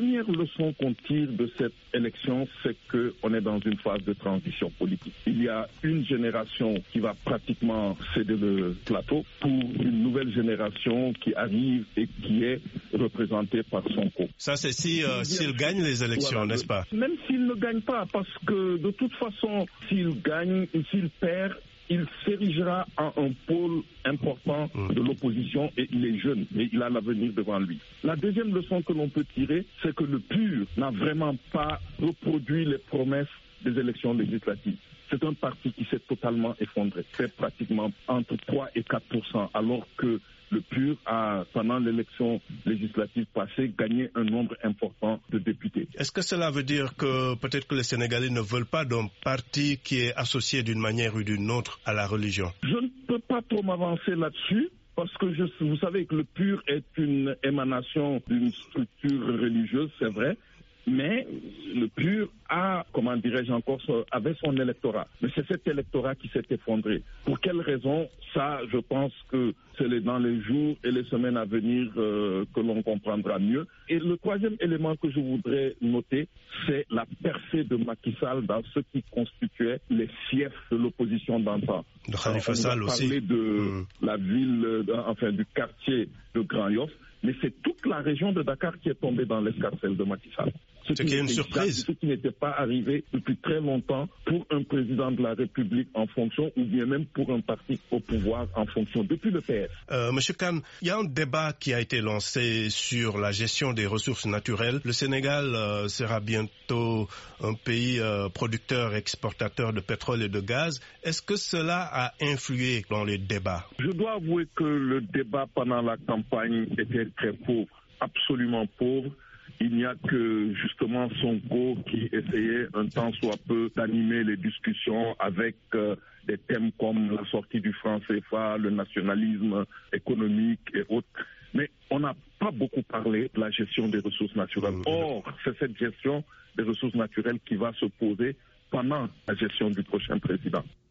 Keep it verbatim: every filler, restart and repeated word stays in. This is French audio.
première leçon qu'on tire de cette élection, c'est qu'on est dans une phase de transition politique. Il y a une génération qui va pratiquement céder le plateau pour une nouvelle génération qui arrive et qui est représentée par Sonko. Ça, c'est si euh, s'il gagne les élections, voilà, n'est-ce pas? Même s'il ne gagne pas, parce que de toute façon, s'il gagne ou s'il perd, il s'érigera en un pôle important de l'opposition et il est jeune et il a l'avenir devant lui. La deuxième leçon que l'on peut tirer, c'est que le P U R n'a vraiment pas reproduit les promesses des élections législatives. C'est un parti qui s'est totalement effondré. C'est pratiquement entre trois et quatre pour cent, alors que le P U R a, pendant l'élection législative passée, gagné un nombre important de députés. Est-ce que cela veut dire que peut-être que les Sénégalais ne veulent pas d'un parti qui est associé d'une manière ou d'une autre à la religion? Je ne peux pas trop m'avancer là-dessus. Parce que je, vous savez que le P U R est une émanation d'une structure religieuse, c'est vrai, mais le P U R a, comment dirais-je encore, avait son électorat. Mais c'est cet électorat qui s'est effondré. Pour quelle raison? Ça, je pense que c'est dans les jours et les semaines à venir euh, que l'on comprendra mieux. Et le troisième élément que je voudrais noter, c'est la percée de Macky Sall dans ce qui constituait les fiefs de l'opposition d'antan. De Khalifa Sall aussi. On va parler de mmh. la ville, de, enfin du quartier de Grand Yoff, mais c'est toute la région de Dakar qui est tombée dans l'escarcelle de Macky Sall. Ce, ce qui est une surprise. Ce qui n'était pas arrivé depuis très longtemps pour un président de la République en fonction ou bien même pour un parti au pouvoir en fonction depuis le P S. Euh, Monsieur Kane, il y a un débat qui a été lancé sur la gestion des ressources naturelles. Le Sénégal euh, sera bientôt un pays euh, producteur, exportateur de pétrole et de gaz. Est-ce que cela a influé dans les débats? Je dois avouer que le débat pendant la campagne était très pauvre, absolument pauvre. Il n'y a que justement Sonko qui essayait un temps soit peu d'animer les discussions avec euh, des thèmes comme la sortie du franc C F A, le nationalisme économique et autres. Mais on n'a pas beaucoup parlé de la gestion des ressources naturelles. Or, c'est cette gestion des ressources naturelles qui va se poser pendant la gestion du prochain président.